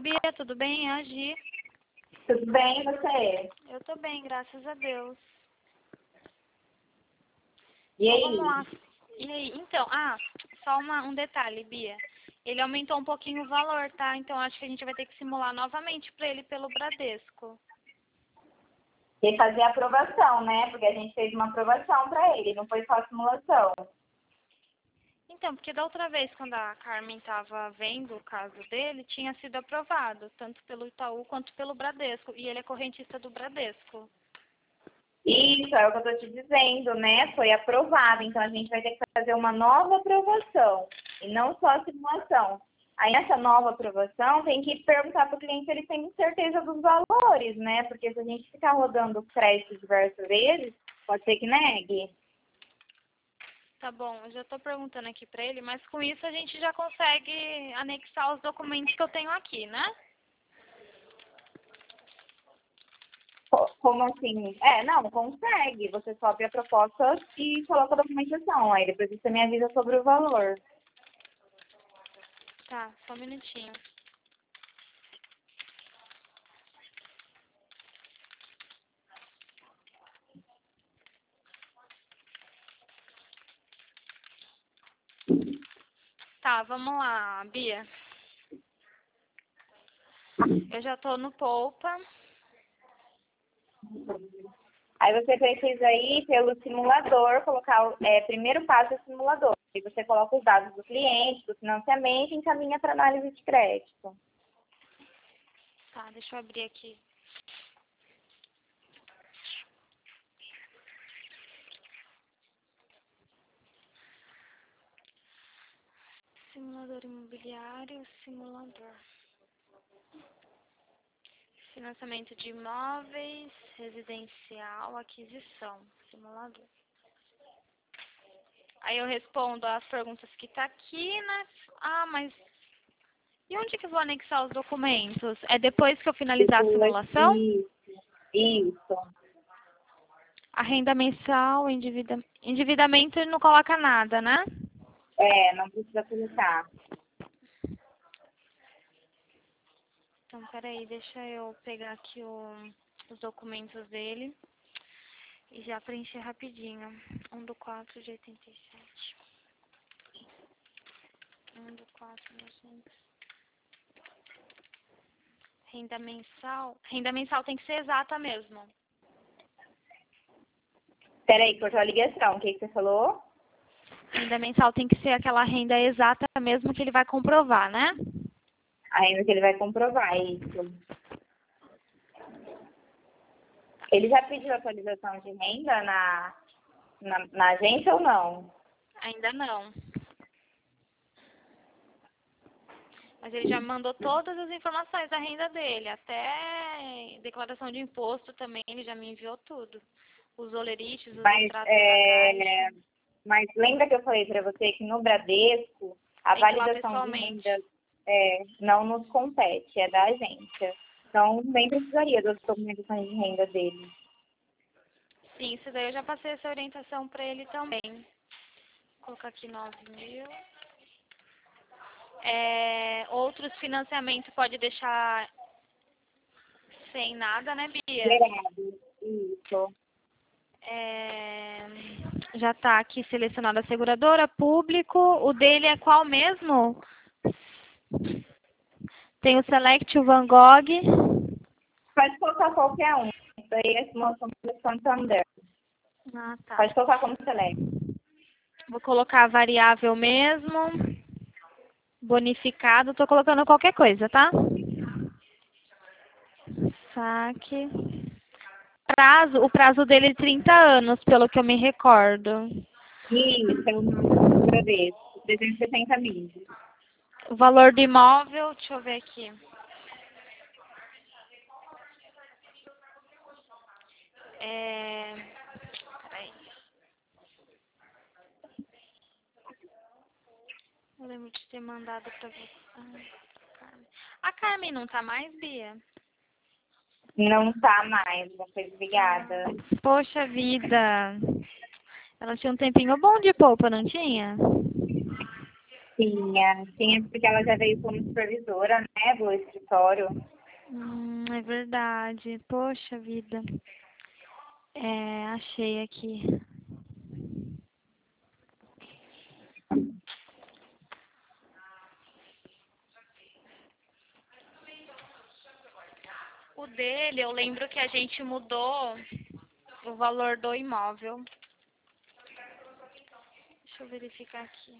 Bia, tudo bem? É a Gi. Tudo bem, e você? Eu tô bem, graças a Deus. E Então, aí? vamos lá. E aí? Então, só um detalhe, Bia. Ele aumentou um pouquinho o valor, tá? Então, acho que a gente vai ter que simular novamente pra ele pelo Bradesco. E fazer a aprovação, né? Porque a gente fez uma aprovação para ele, não foi só simulação. Então, porque da outra vez, quando a Carmen estava vendo o caso dele, tinha sido aprovado, tanto pelo Itaú quanto pelo Bradesco. E ele é correntista do Bradesco. Isso, é o que eu tô te dizendo, né? Foi aprovado, então a gente vai ter que fazer uma nova aprovação, e não só a simulação. Aí nessa nova aprovação tem que perguntar para o cliente se ele tem certeza dos valores, né? Porque se a gente ficar rodando o crédito diversas vezes, pode ser que negue. Tá bom, eu já estou perguntando aqui para ele, mas com isso a gente já consegue anexar os documentos que eu tenho aqui, né? Como assim? Não, consegue. Você sobe a proposta e coloca a documentação. Aí depois você me avisa sobre o valor. Tá, só um minutinho. Tá, vamos lá, Bia. Eu já tô no Poupa. Aí você precisa ir pelo simulador, colocar primeiro passo é o simulador. Aí você coloca os dados do cliente, do financiamento e encaminha para análise de crédito. Tá, deixa eu abrir aqui. Simulador imobiliário, simulador. Financiamento de imóveis, residencial, aquisição, simulador. Aí eu respondo as perguntas que tá aqui, né? Mas e onde que eu vou anexar os documentos? É depois que eu finalizar a simulação? Isso. A renda mensal, endividamento ele não coloca nada, né? Não precisa colocar. Então, peraí, deixa eu pegar aqui os documentos dele e já preencher rapidinho. 1/4/87. 1/4/1900. Renda mensal. Renda mensal tem que ser exata mesmo. Peraí, cortou a ligação. O que você falou? Renda mensal tem que ser aquela renda exata mesmo que ele vai comprovar, né? Ainda que ele vai comprovar isso. Ele já pediu atualização de renda na agência ou não? Ainda não. Mas ele já me mandou todas as informações da renda dele, até declaração de imposto também, ele já me enviou tudo. Os olerites, os extratos da caixa. Mas lembra que eu falei para você que no Bradesco a Tem que ir lá validação de pessoalmente. renda não nos compete, é da agência. Então nem precisaria das documentações de renda dele. Sim, isso daí eu já passei essa orientação para ele também. Vou colocar aqui 9.000. Outros financiamentos pode deixar sem nada, né, Bia? Zerado. Isso. Já está aqui selecionada a seguradora, público. O dele é qual mesmo? Tem o Select, o Van Gogh. Pode colocar qualquer um. Isso aí é simulação do Santander. Tá. Pode colocar como select. Vou colocar variável mesmo. Bonificado. Tô colocando qualquer coisa, tá? Saque. O prazo dele é 30 anos, pelo que eu me recordo. Isso, é o máximo do Bradesco. 360 mil. O valor do imóvel, deixa eu ver aqui. Peraí. Eu lembro de ter mandado pra você. A Carmen não tá mais, Bia? Não tá mais, já foi desligada. Poxa vida. Ela tinha um tempinho bom de polpa, não tinha? Tinha porque ela já veio como supervisora, né, do escritório. É verdade. Poxa vida. Achei aqui. O dele, eu lembro que a gente mudou o valor do imóvel. Deixa eu verificar aqui.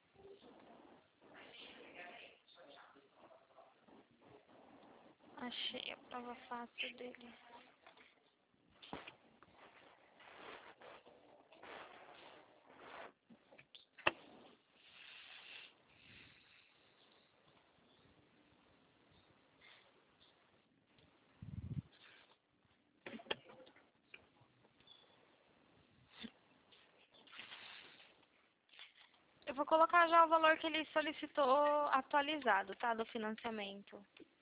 Achei a prova fácil dele. Eu vou colocar já o valor que ele solicitou atualizado, tá? Do financiamento.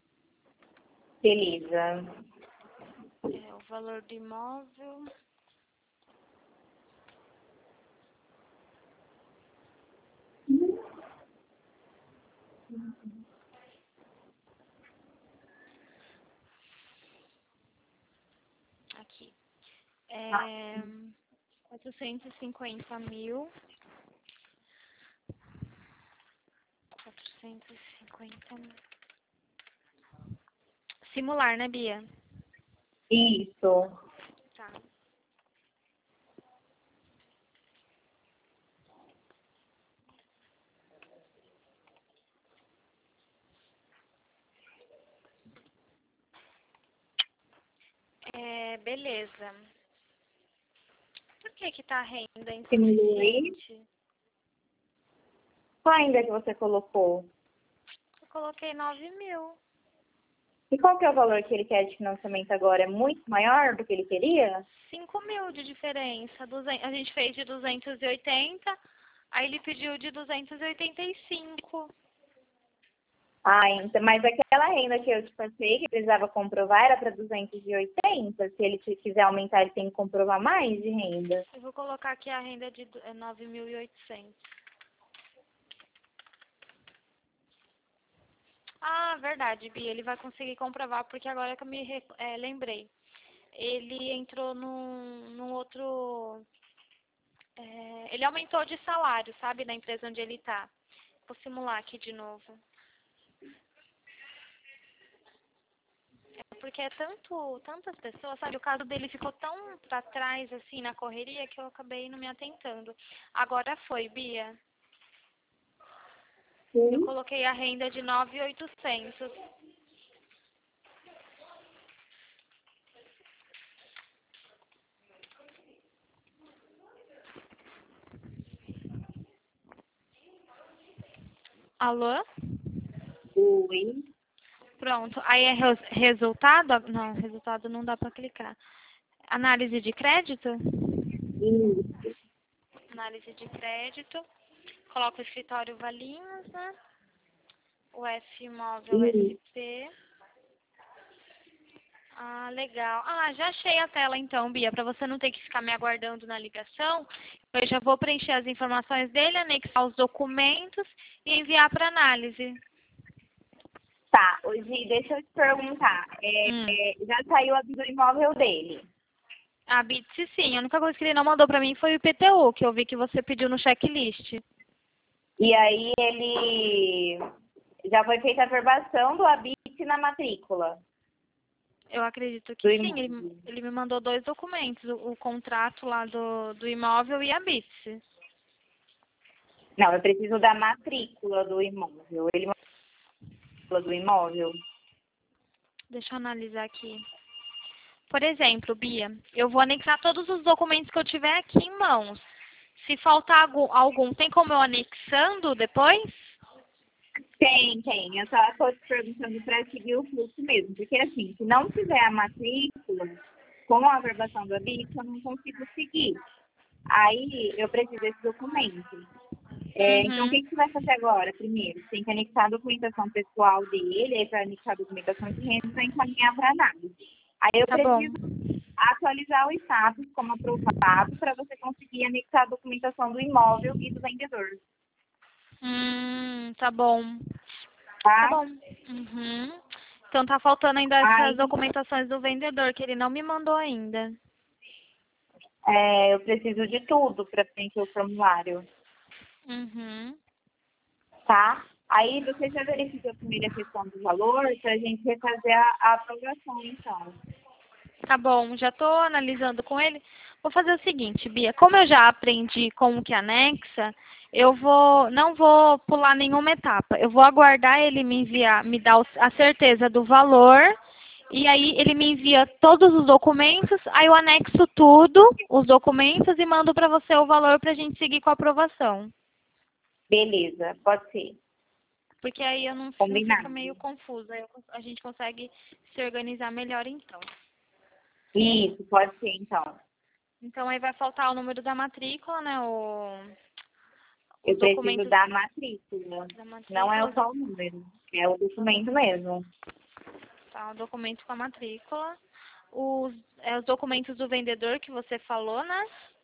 Beleza. O valor do imóvel. Aqui. 450 mil. 450 mil. Simular, né, Bia? Isso. Tá. Beleza. Por que tá a renda insuficiente? Qual ainda que você colocou? Eu coloquei 9 mil. E qual que é o valor que ele quer de financiamento agora? É muito maior do que ele queria? 5 mil de diferença. A gente fez de 280, aí ele pediu de 285. Então, mas aquela renda que eu te passei, que precisava comprovar, era para 280. Se ele quiser aumentar, ele tem que comprovar mais de renda. Eu vou colocar aqui a renda de 9.800. Ah, verdade, Bia. Ele vai conseguir comprovar, porque agora que eu me lembrei. Ele entrou num outro... ele aumentou de salário, sabe? Na empresa onde ele tá. Vou simular aqui de novo. Porque é tantas pessoas, sabe? O caso dele ficou tão pra trás, assim, na correria, que eu acabei não me atentando. Agora foi, Bia. Eu Sim. coloquei a renda de 9.800. Alô? Oi. Pronto. Aí é resultado? Não, resultado não dá pra clicar. Análise de crédito? Isso. Análise de crédito. Coloco o escritório Valinhos, né? O F imóvel SP. Ah, legal. Ah, já achei a tela então, Bia, para você não ter que ficar me aguardando na ligação. Eu já vou preencher as informações dele, anexar os documentos e enviar para análise. Tá, hoje deixa eu te perguntar. Já saiu a do imóvel dele? A BITS, sim. A única coisa que ele não mandou para mim foi o IPTU, que eu vi que você pediu no checklist. E aí ele já foi feita a averbação do habite na matrícula Eu acredito do que sim. imóvel. Ele me mandou 2 documentos, o contrato lá do imóvel e a BITS. Não, eu preciso da matrícula do imóvel. Ele mandou a matrícula do imóvel. Deixa eu analisar aqui. Por exemplo, Bia, eu vou anexar todos os documentos que eu tiver aqui em mãos. Se faltar algum, tem como eu anexando depois? Tem. Eu só estou te perguntando para seguir o fluxo mesmo. Porque, assim, se não tiver a matrícula com a averbação do habite, eu não consigo seguir. Aí, eu preciso desse documento. Então, o Uhum. que você vai fazer agora? Primeiro, você tem que anexar a documentação pessoal dele, aí para anexar a documentação de renda, vai encaminhar para análise. Aí eu Tá bom. preciso atualizar o status como aprovado para você conseguir anexar a documentação do imóvel e do vendedor. Tá bom. Tá tá? bom. Uhum. Então tá faltando ainda essas Aí, documentações do vendedor, que ele não me mandou ainda. eu preciso de tudo para preencher o formulário, Uhum. tá? Aí você já verificou com ele a questão do valor para a gente refazer a aprovação, então. Tá bom, já tô analisando com ele. Vou fazer o seguinte, Bia, como eu já aprendi como que anexa, não vou pular nenhuma etapa. Eu vou aguardar ele me enviar, me dar a certeza do valor, e aí ele me envia todos os documentos, aí eu anexo tudo, os documentos, e mando para você o valor para a gente seguir com a aprovação. Beleza, pode ser. Porque aí eu não fica Combinado. meio confusa. A gente consegue se organizar melhor então. Isso, pode ser, então. Então aí vai faltar o número da matrícula, né? Eu Os preciso documentos da matrícula. da Não é matrícula, só o número, é o documento mesmo. tá? O documento com a matrícula. Os documentos do vendedor que você falou, né?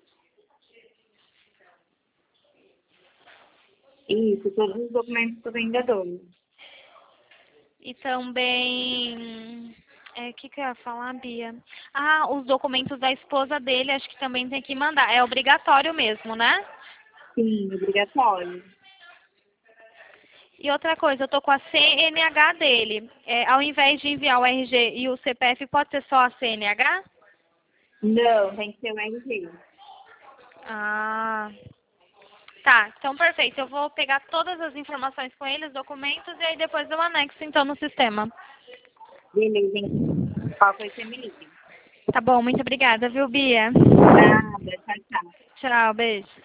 Isso, todos os documentos do vendedor. E também. O que eu ia falar, Bia? Ah, os documentos da esposa dele, acho que também tem que mandar. É obrigatório mesmo, né? Sim, obrigatório. E outra coisa, eu tô com a CNH dele. Ao invés de enviar o RG e o CPF, pode ser só a CNH? Não, tem que ser o RG. Ah, tá. Então, perfeito. Eu vou pegar todas as informações com ele, os documentos, e aí depois eu anexo, então, no sistema. Beleza, então. Qual foi você me liga? Tá bom, muito obrigada, viu, Bia? Nada, tchau, tchau. Tchau, beijo.